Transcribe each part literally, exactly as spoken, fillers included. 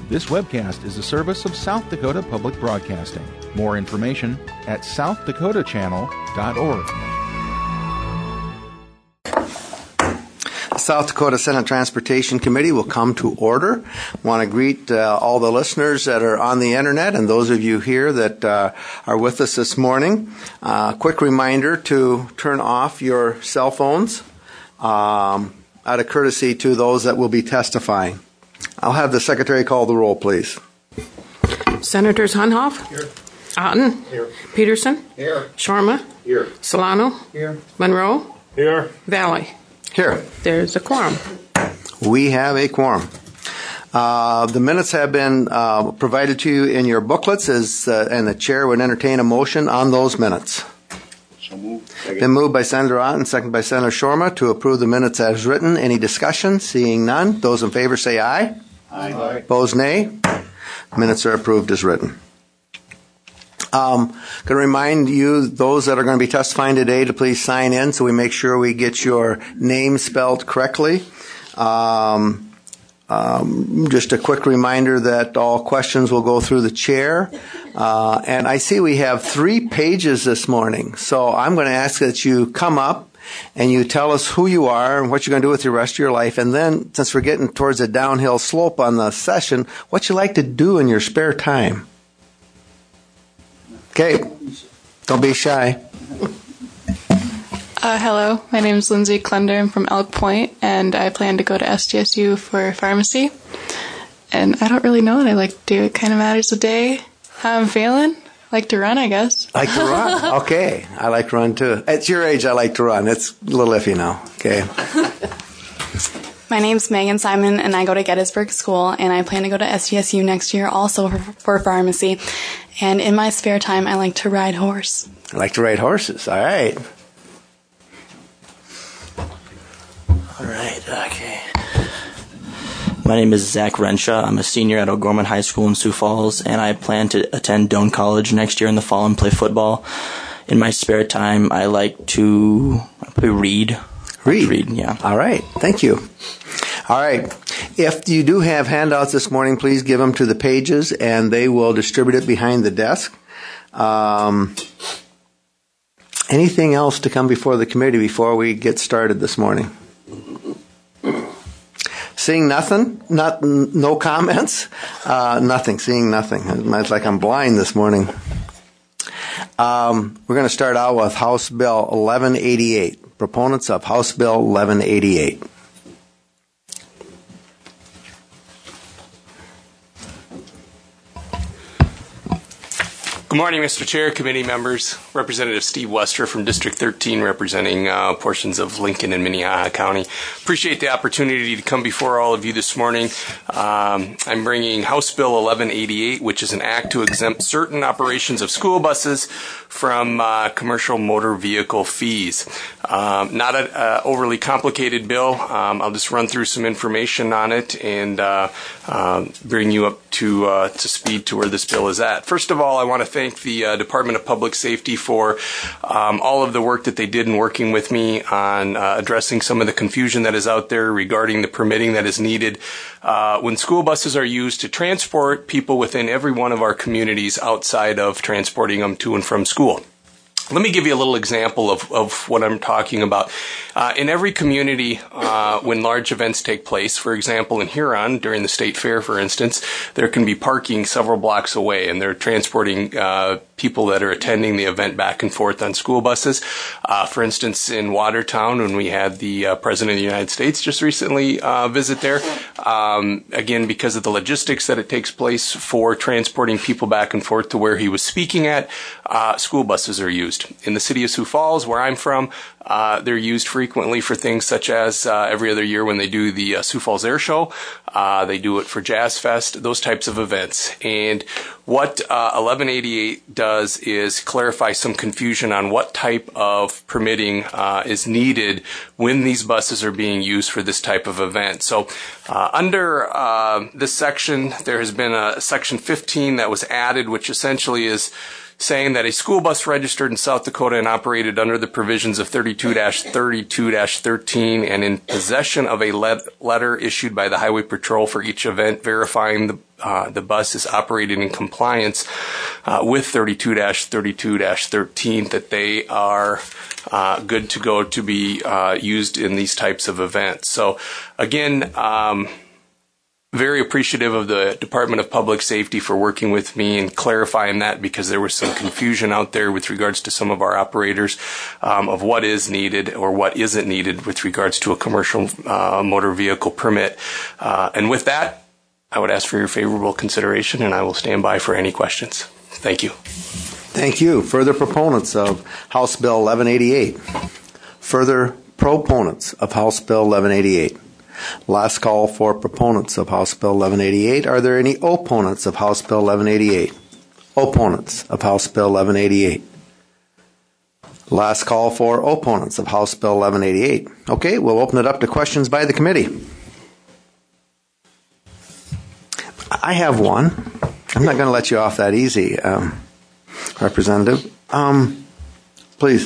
This webcast is a service of South Dakota Public Broadcasting. More information at south dakota channel dot org. The South Dakota Senate Transportation Committee will come to order. I want to greet uh, all the listeners that are on the internet and those of you here that uh, are with us this morning. Uh, quick reminder to turn off your cell phones um, out of courtesy to those that will be testifying. I'll have the Secretary call the roll, please. Senators Hunhoff? Here. Otten? Here. Peterson? Here. Sharma? Here. Solano? Here. Monroe? Here. Valley? Here. There's a quorum. We have a quorum. Uh, the minutes have been uh, provided to you in your booklets, as, uh, and the chair would entertain a motion on those minutes. So moved. Been moved by Senator Otten, second by Senator Sharma to approve the minutes as written. Any discussion? Seeing none. Those in favor say aye. Aye. Opposed, nay. Minutes are approved as written. Um, going to remind you, those that are going to be testifying today, to please sign in so we make sure we get your name spelled correctly. Um, um, just a quick reminder that all questions will go through the chair. Uh, and I see we have three pages this morning, so I'm going to ask that you come up and you tell us who you are and what you're going to do with the rest of your life. And then, since we're getting towards a downhill slope on the session, what you like to do in your spare time. Okay, don't be shy. Uh, hello, my name is Lindsay Klender. I'm from Elk Point, and I plan to go to S D S U for pharmacy. And I don't really know what I like to do. It kind of matters the day, how I'm feeling. Like to run, I guess. Like to run? Okay. I like to run, too. At your age, I like to run. It's a little iffy now. Okay. My name's Megan Simon, and I go to Gettysburg School, and I plan to go to S D S U next year also for, for pharmacy. And in my spare time, I like to ride horse. I like to ride horses. All right. All right. Okay. My name is Zach Renshaw. I'm a senior at O'Gorman High School in Sioux Falls, and I plan to attend Doane College next year in the fall and play football. In my spare time, I like to read. Read? Read, yeah. All right. Thank you. All right. If you do have handouts this morning, please give them to the pages, and they will distribute it behind the desk. Um, anything else to come before the committee before we get started this morning? Seeing nothing, not no comments, uh, nothing. Seeing nothing. It's like I'm blind this morning. Um, we're going to start out with House Bill eleven eighty-eight. Proponents of House Bill eleven eighty-eight. Good morning, Mister Chair, committee members. Representative Steve Wester from District thirteen, representing uh, portions of Lincoln and Minnehaha County. Appreciate the opportunity to come before all of you this morning. Um, I'm bringing House Bill eleven eighty-eight, which is an act to exempt certain operations of school buses from uh, commercial motor vehicle fees. Um, not an uh, overly complicated bill. Um, I'll just run through some information on it and uh, uh, bring you up to uh, to speed to where this bill is at. First of all, I want to thank the uh, Department of Public Safety for um, all of the work that they did in working with me on uh, addressing some of the confusion that is out there regarding the permitting that is needed uh, when school buses are used to transport people within every one of our communities outside of transporting them to and from school. Let me give you a little example of, of what I'm talking about. Uh, in every community, uh, when large events take place, for example, in Huron, during the state fair, for instance, there can be parking several blocks away, and they're transporting uh, people that are attending the event back and forth on school buses. Uh, for instance, in Watertown, when we had the uh, President of the United States just recently uh, visit there, um, again, because of the logistics that it takes place for transporting people back and forth to where he was speaking at, uh, school buses are used. In the city of Sioux Falls, where I'm from, uh, they're used frequently for things such as uh, every other year when they do the uh, Sioux Falls Air Show. Uh, they do it for Jazz Fest, those types of events. And what uh, eleven eighty-eight does is clarify some confusion on what type of permitting uh, is needed when these buses are being used for this type of event. So uh, under uh, this section, there has been a section fifteen that was added, which essentially is saying that a school bus registered in South Dakota and operated under the provisions of thirty-two dash thirty-two dash thirteen and in possession of a let- letter issued by the Highway Patrol for each event verifying the uh, the bus is operating in compliance uh, with thirty-two dash thirty-two dash thirteen, that they are uh, good to go to be uh, used in these types of events. So again, um, very appreciative of the Department of Public Safety for working with me and clarifying that, because there was some confusion out there with regards to some of our operators um, of what is needed or what isn't needed with regards to a commercial uh, motor vehicle permit. Uh, and with that, I would ask for your favorable consideration, and I will stand by for any questions. Thank you. Thank you. Further proponents of House Bill eleven eighty-eight. Further proponents of House Bill eleven eighty-eight. Last call for proponents of House Bill eleven eighty-eight. Are there any opponents of House Bill eleven eighty-eight? Opponents of House Bill eleven eighty-eight. Last call for opponents of House Bill eleven eighty-eight. Okay, we'll open it up to questions by the committee. I have one. I'm not going to let you off that easy, um, Representative. Um, please.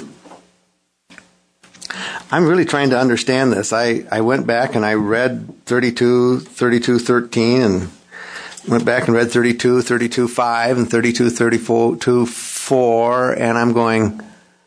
I'm really trying to understand this. I, I went back and I read thirty-two, thirty-two, thirteen, and went back and read thirty-two, thirty-two, five, and thirty-two, thirty-two, four, and I'm going,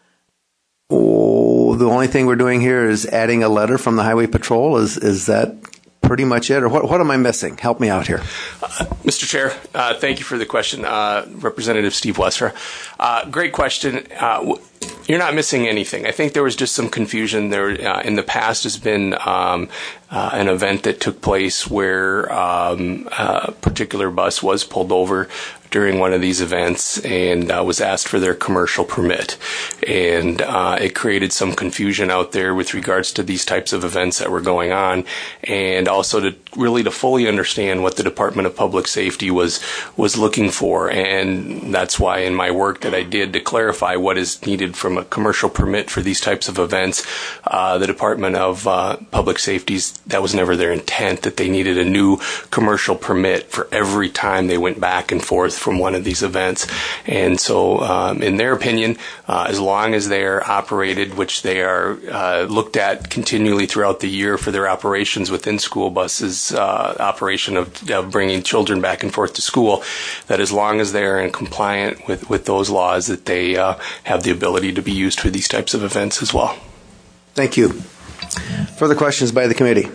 oh, the only thing we're doing here is adding a letter from the Highway Patrol. Is is that pretty much it, or what, what am I missing? Help me out here. Uh, Mister Chair, uh, thank you for the question, uh, Representative Steve Westra. Uh, great question. Uh, w- You're not missing anything. I think there was just some confusion. There uh, in the past has been um, uh, an event that took place where um, a particular bus was pulled over during one of these events and uh, was asked for their commercial permit. And uh, it created some confusion out there with regards to these types of events that were going on, and also to really to fully understand what the Department of Public Safety was was looking for. And that's why in my work that I did to clarify what is needed from a commercial permit for these types of events, uh, the Department of uh, Public Safety's, that was never their intent, that they needed a new commercial permit for every time they went back and forth from one of these events. And so um, in their opinion, uh, as long as they are operated, which they are uh, looked at continually throughout the year for their operations within school buses, uh, operation of, of bringing children back and forth to school, that as long as they are in compliant with, with those laws, that they uh, have the ability to be used for these types of events as well. Thank you. Further questions by the committee?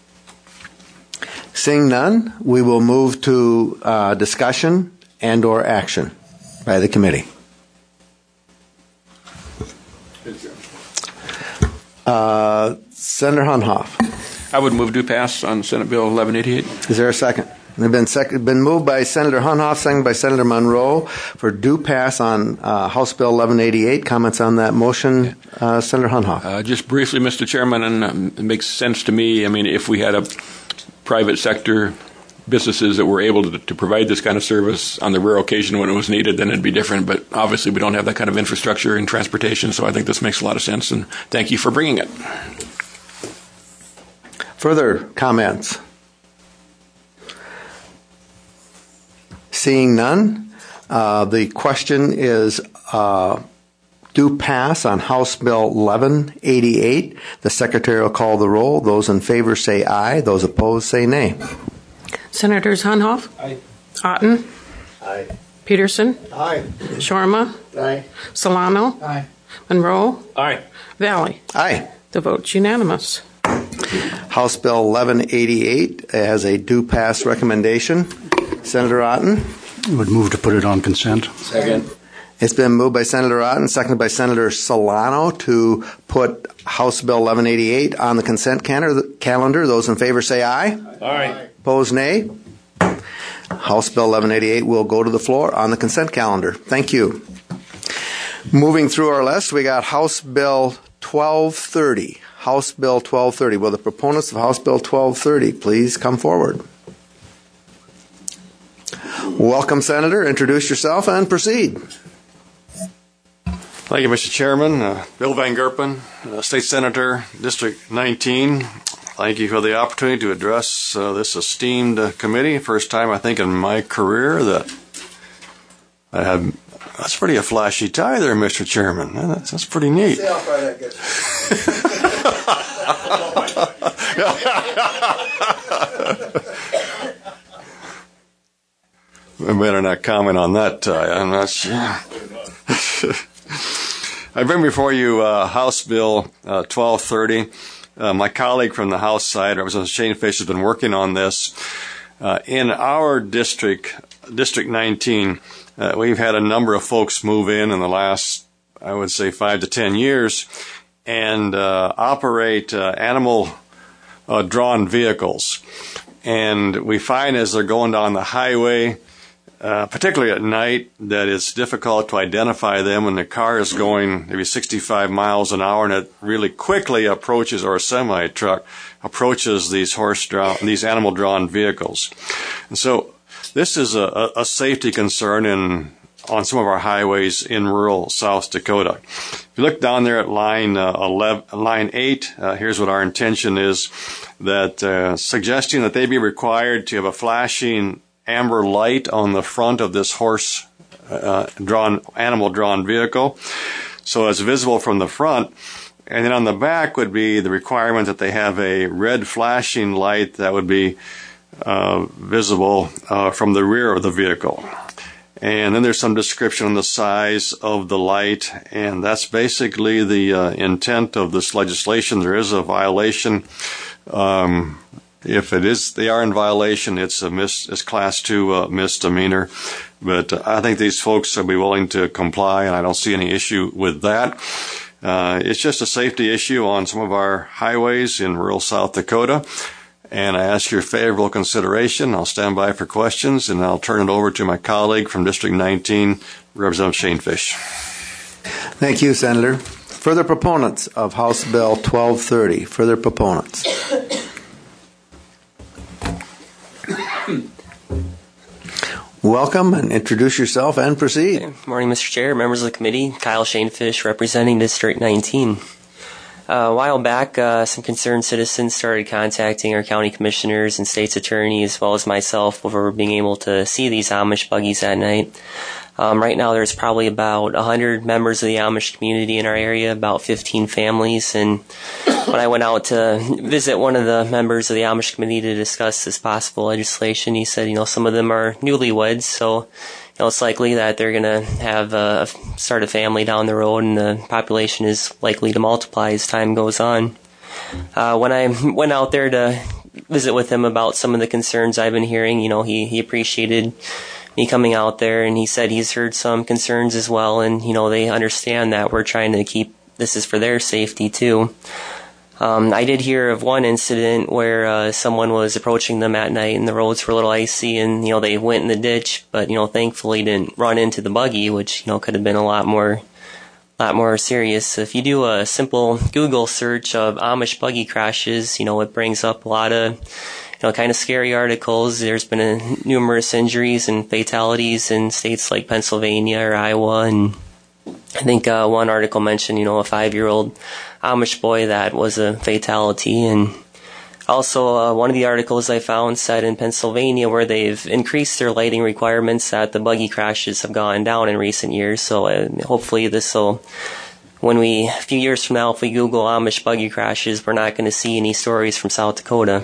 Seeing none, we will move to uh, discussion and or action by the committee. Uh, Senator Hunhoff. I would move to pass on Senate Bill eleven eighty-eight. Is there a second? It's been, sec- been moved by Senator Hunhoff, seconded by Senator Monroe for due pass on uh, House Bill eleven eighty-eight. Comments on that motion, uh, Senator Hunhoff? Uh, just briefly, Mister Chairman, and um, it makes sense to me. I mean, if we had a private sector businesses that were able to, to provide this kind of service on the rare occasion when it was needed, then it'd be different. But obviously, we don't have that kind of infrastructure in transportation, so I think this makes a lot of sense. And thank you for bringing it. Further comments? Seeing none, uh, the question is uh, due pass on House Bill eleven eighty-eight. The Secretary will call the roll. Those in favor say aye. Those opposed say nay. Senators Hunhoff. Aye. Otten. Aye. Peterson. Aye. Shorma. Aye. Solano. Aye. Monroe. Aye. Valley. Aye. The vote's unanimous. House Bill eleven eighty-eight has a due pass recommendation. Senator Otten. I would move to put it on consent. Second. It's been moved by Senator Otten, seconded by Senator Solano to put House Bill eleven eighty-eight on the consent calendar. Those in favor say aye. Aye. Opposed, nay. House Bill eleven eighty-eight will go to the floor on the consent calendar. Thank you. Moving through our list, we got House Bill twelve thirty. House Bill twelve thirty. Will the proponents of House Bill twelve thirty please come forward? Welcome, Senator. Introduce yourself and proceed. Thank you, Mister Chairman. Uh, Bill Van Gerpen, uh, State Senator, District nineteen. Thank you for the opportunity to address uh, this esteemed uh, committee. First time, I think, in my career that I had That's pretty a flashy tie there, Mister Chairman. That's, that's pretty neat. See how far that gets. I better not comment on that tie. I'm not sure. I bring before you uh, House Bill uh, twelve thirty. Uh, my colleague from the House side, Representative Shane Fish, has been working on this. Uh, in our district, District nineteen, uh, we've had a number of folks move in in the last, I would say, five to ten years and uh, operate uh, animal-drawn uh, vehicles. And we find as they're going down the highway, Uh, particularly at night, that it's difficult to identify them when the car is going maybe sixty-five miles an hour and it really quickly approaches, or a semi-truck approaches these horse-drawn, these animal-drawn vehicles. And so this is a, a safety concern in on some of our highways in rural South Dakota. If you look down there at line uh, eleven, line eight, uh, here's what our intention is: that uh, suggesting that they be required to have a flashing amber light on the front of this horse uh, drawn animal drawn vehicle, so it's visible from the front. And then on the back would be the requirement that they have a red flashing light that would be uh, visible uh, from the rear of the vehicle. And then there's some description on the size of the light, and that's basically the uh, intent of this legislation. There is a violation. Um, If it is, they are in violation. It's a mis, it's class two uh, misdemeanor. But uh, I think these folks will be willing to comply, and I don't see any issue with that. Uh, it's just a safety issue on some of our highways in rural South Dakota. And I ask your favorable consideration. I'll stand by for questions, and I'll turn it over to my colleague from District nineteen, Representative Shane Fish. Thank you, Senator. Further proponents of House Bill twelve thirty. Further proponents. Welcome, and introduce yourself and proceed. Good morning, Mister Chair, members of the committee. Kyle Shane Fish, representing District nineteen. Uh, a while back, uh, some concerned citizens started contacting our county commissioners and state's attorney, as well as myself, over being able to see these Amish buggies at night. Um, right now, there's probably about one hundred members of the Amish community in our area, about fifteen families. And when I went out to visit one of the members of the Amish committee to discuss this possible legislation, he said, you know, some of them are newlyweds, so you know, it's likely that they're going to have a, start a family down the road, and the population is likely to multiply as time goes on. Uh, when I went out there to visit with him about some of the concerns I've been hearing, you know, he, he appreciated me coming out there, and he said he's heard some concerns as well, and you know, they understand that we're trying to keep this is for their safety too. Um, I did hear of one incident where uh, someone was approaching them at night, and the roads were a little icy, and you know, they went in the ditch, but you know, thankfully didn't run into the buggy, which you know, could have been a lot more lot more serious. If you do a simple Google search of Amish buggy crashes, you know, it brings up a lot of You know, kind of scary articles. There's been a, numerous injuries and fatalities in states like Pennsylvania or Iowa, and I think uh, one article mentioned, you know, a five-year-old Amish boy that was a fatality. And also, uh, one of the articles I found said in Pennsylvania where they've increased their lighting requirements, that the buggy crashes have gone down in recent years. So uh, hopefully this will, when we, a few years from now, if we Google Amish buggy crashes, we're not going to see any stories from South Dakota.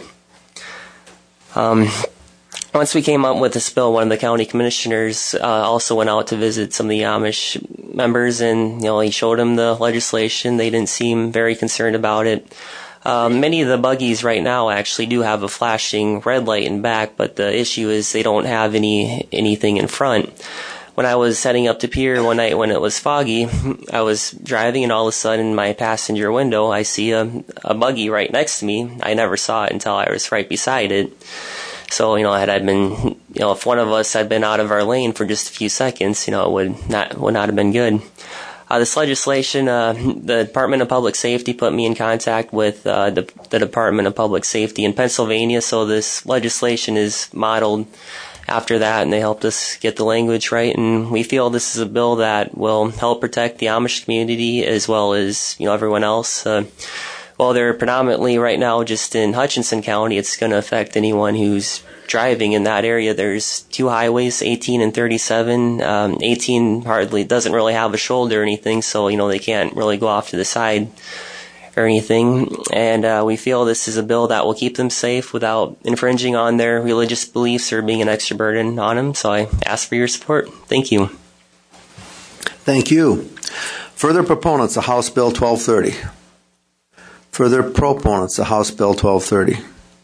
Um, once we came up with this bill, one of the county commissioners uh, also went out to visit some of the Amish members, and you know, he showed them the legislation. They didn't seem very concerned about it. Um, many of the buggies right now actually do have a flashing red light in back, but the issue is they don't have any anything in front. When I was heading up to Pier one night when it was foggy, I was driving, and all of a sudden in my passenger window I see a, a buggy right next to me. I never saw it until I was right beside it. So, you know, had I been, you know, if one of us had been out of our lane for just a few seconds, you know, it would not would not have been good. Uh, this legislation, uh, the Department of Public Safety put me in contact with uh, the, the Department of Public Safety in Pennsylvania, so this legislation is modeled after that, and they helped us get the language right, and we feel this is a bill that will help protect the Amish community as well as, you know, everyone else. Uh, while they're predominantly right now just in Hutchinson County, it's going to affect anyone who's driving in that area. There's two highways, eighteen and thirty-seven. Um, eighteen hardly doesn't really have a shoulder or anything, so you know they can't really go off to the side or anything. And uh, we feel this is a bill that will keep them safe without infringing on their religious beliefs or being an extra burden on them. So I ask for your support. Thank you. Thank you. Further proponents of House Bill twelve thirty. Further proponents of House Bill twelve thirty.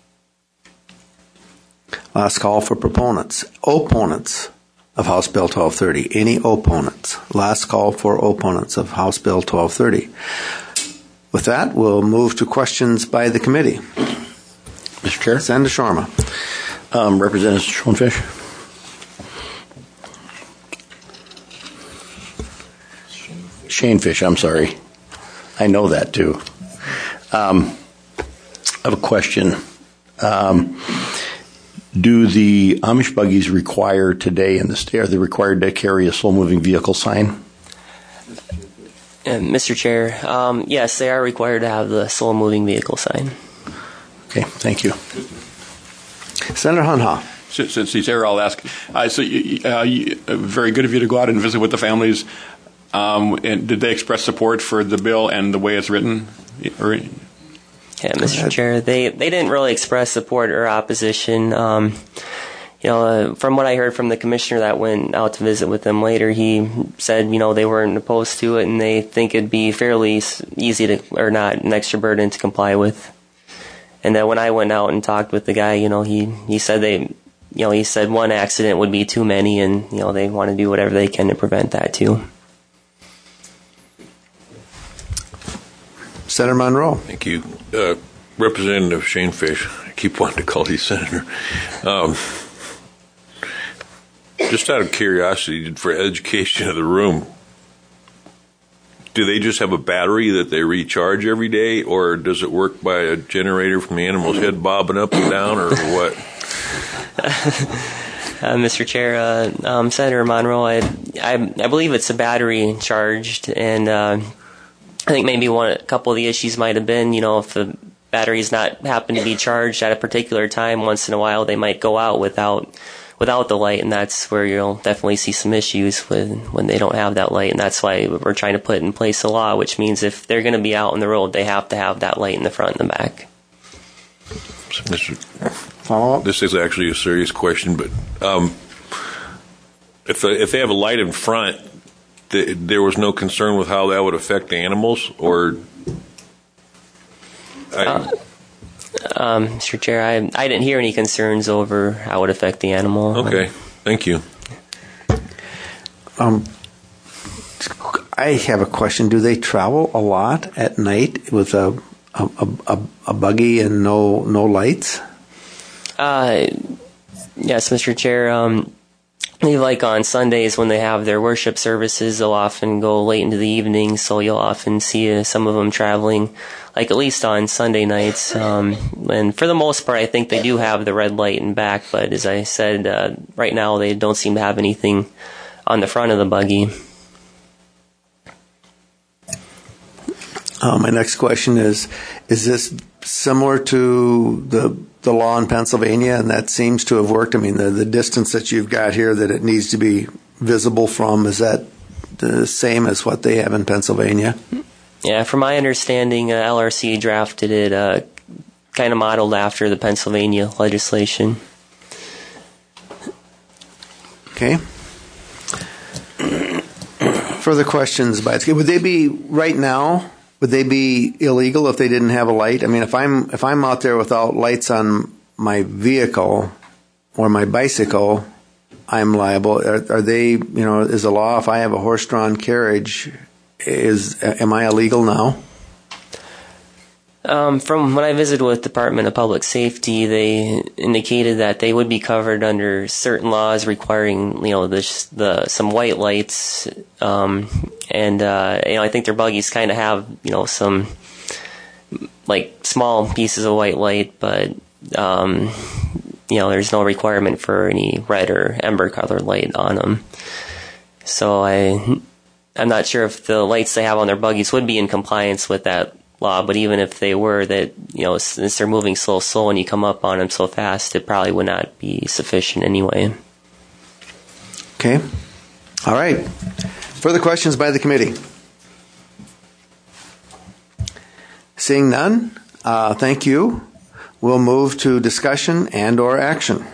Last call for proponents. Opponents of House Bill twelve thirty. Any opponents? Last call for opponents of House Bill twelve thirty. With that, we'll move to questions by the committee. Mister Chair? Senator Sharma. Um, Representative Schoenfish. Shanefish, I'm sorry. I know that too. Um, I have a question. Um, do the Amish buggies require today in the state, are they required to carry a slow-moving vehicle sign? Uh, Mister Chair, um, yes, they are required to have the slow-moving vehicle sign. Okay, thank you. Senator Hunha. Since, since he's here, I'll ask. Uh, so, you, uh, you, uh, very good of you to go out and visit with the families. Um, and did they express support for the bill and the way it's written? Or, yeah, Mister Chair, they, they didn't really express support or opposition. Um, you know, uh, from what I heard from the commissioner that went out to visit with them later, he said, you know, they weren't opposed to it and they think it'd be fairly easy to, or not an extra burden to comply with. And then when I went out and talked with the guy, you know, he, he said they, you know, he said one accident would be too many and, you know, they want to do whatever they can to prevent that too. Senator Monroe. Thank you. Uh, Representative Shanefish, I keep wanting to call you Senator. Um, just out of curiosity, for education of the room, do they just have a battery that they recharge every day, or does it work by a generator from the animal's head bobbing up and down, or what? uh, Mister Chair, uh, um, Senator Monroe, I, I, I believe it's a battery charged, and uh, I think maybe one, a couple of the issues might have been, you know, if the battery's not happen to be charged at a particular time, once in a while they might go out without without the light, and that's where you'll definitely see some issues with when they don't have that light, and that's why we're trying to put in place a law, which means if they're going to be out on the road, they have to have that light in the front and the back. So, Mister Follow-up? This is actually a serious question, but um, if if they have a light in front, th- there was no concern with how that would affect the animals, or? I, uh, um, Mister Chair, I I didn't hear any concerns over how it would affect the animal. Okay, thank you. Um, I have a question. Do they travel a lot at night with a a, a, a buggy and no no lights? Uh, yes, Mister Chair. Um, like on Sundays when they have their worship services, they'll often go late into the evening, so you'll often see uh, some of them traveling, like at least on Sunday nights. Um, and for the most part, I think they do have the red light in back, but as I said, uh, right now they don't seem to have anything on the front of the buggy. Uh, my next question is, is this similar to the the law in Pennsylvania, and that seems to have worked? I mean, the, the distance that you've got here that it needs to be visible from, is that the same as what they have in Pennsylvania? Yeah, from my understanding, uh, L R C drafted it uh, kind of modeled after the Pennsylvania legislation. Okay. Further questions by would they be right now? Would they be illegal if they didn't have a light? I mean, if I'm if I'm out there without lights on my vehicle or my bicycle, I'm liable. Are, are they? You know, is the law if I have a horse-drawn carriage, is am I illegal now? Um, from when I visited with Department of Public Safety, they indicated that they would be covered under certain laws requiring, you know, the, the some white lights, um, and uh, you know, I think their buggies kind of have, you know, some like small pieces of white light, but um, you know, there's no requirement for any red or amber color light on them. So I, I'm not sure if the lights they have on their buggies would be in compliance with that law, but even if they were, that, you know, since they're moving so slow and you come up on them so fast, it probably would not be sufficient anyway. Okay. All right. Further questions by the committee? Seeing none, uh, thank you. We'll move to discussion and or action.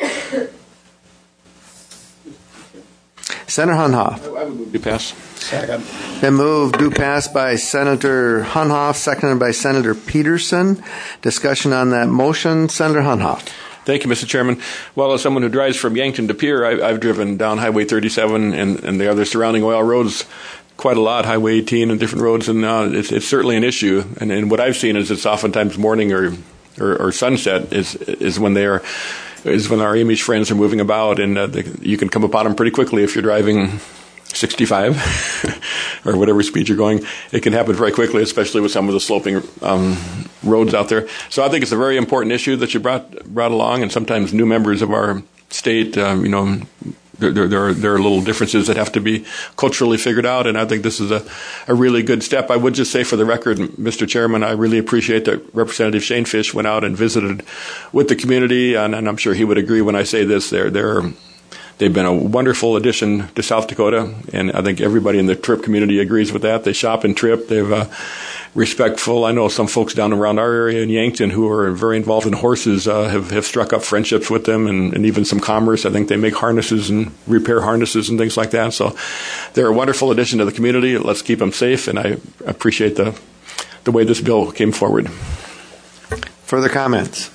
Senator Hunhoff. I would move to pass. Second. Been moved, do pass by Senator Hunhoff, seconded by Senator Peterson. Discussion on that motion. Senator Hunhoff. Thank you, Mister Chairman. Well, as someone who drives from Yankton to Pierre, I, I've driven down Highway thirty-seven and, and the other surrounding oil roads quite a lot, Highway eighteen and different roads, and uh, it's, it's certainly an issue. And, and what I've seen is it's oftentimes morning or, or, or sunset is is when they are is when our Amish friends are moving about, and uh, they, you can come upon them pretty quickly if you're driving sixty-five or whatever speed you're going. It can happen very quickly, especially with some of the sloping um, roads out there. So I think it's a very important issue that you brought brought along, and sometimes new members of our state, um, you know, there, there, there, are, there are little differences that have to be culturally figured out, and I think this is a, a really good step. I would just say for the record, Mister Chairman, I really appreciate that Representative Shane Fish went out and visited with the community, and, and I'm sure he would agree when I say this. They're, they're They've been a wonderful addition to South Dakota, and I think everybody in the Tripp community agrees with that. They shop in Tripp. They've uh, respectful. I know some folks down around our area in Yankton who are very involved in horses uh, have, have struck up friendships with them, and, and even some commerce. I think they make harnesses and repair harnesses and things like that. So they're a wonderful addition to the community. Let's keep them safe, and I appreciate the the way this bill came forward. Further comments?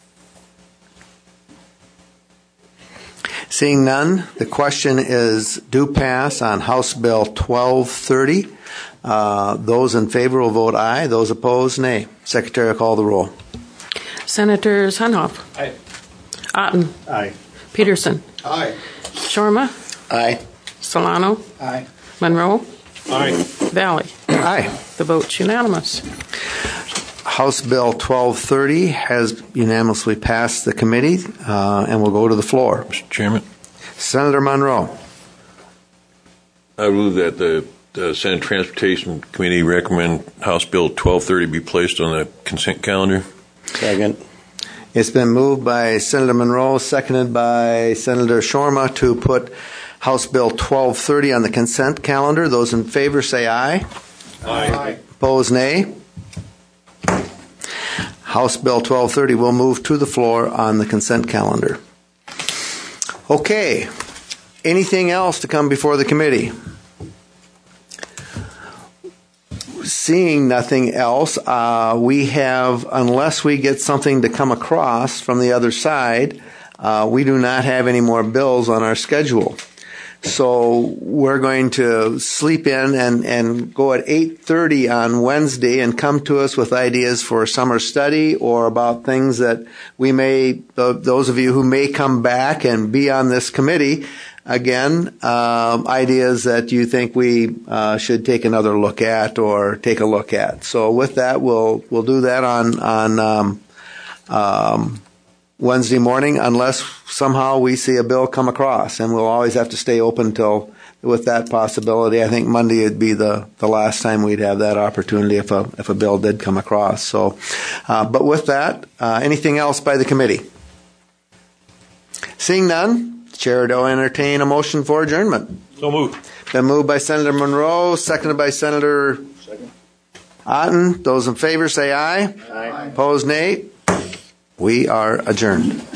Seeing none, the question is do pass on House Bill twelve thirty. Uh, those in favor will vote aye. Those opposed, nay. Secretary will call the roll. Senators Hunhoff. Aye. Otten. Aye. Peterson. Aye. Shorma. Aye. Solano. Aye. Monroe. Aye. Valley. Aye. The vote's unanimous. House Bill twelve thirty has unanimously passed the committee uh, and will go to the floor. Mister Chairman? Senator Monroe. I move that the, the Senate Transportation Committee recommend House Bill twelve thirty be placed on the consent calendar. Second. It's been moved by Senator Monroe, seconded by Senator Shorma to put House Bill twelve thirty on the consent calendar. Those in favor say aye. Aye. Opposed, nay. House Bill twelve thirty will move to the floor on the consent calendar. Okay. Anything else to come before the committee? Seeing nothing else, uh, we have, unless we get something to come across from the other side, uh, we do not have any more bills on our schedule. So we're going to sleep in and, and go at eight thirty on Wednesday and come to us with ideas for summer study or about things that we may, those of you who may come back and be on this committee, again, um, ideas that you think we uh, should take another look at or take a look at. So with that, we'll we'll do that on on um, um, Wednesday morning, unless somehow we see a bill come across, and we'll always have to stay open till with that possibility. I think Monday would be the, the last time we'd have that opportunity if a if a bill did come across. So, uh, but with that, uh, anything else by the committee? Seeing none, the chair will entertain a motion for adjournment. So moved. Been moved by Senator Monroe, seconded by Senator Second. Otten. Those in favor say aye. Aye. Opposed, nay. We are adjourned.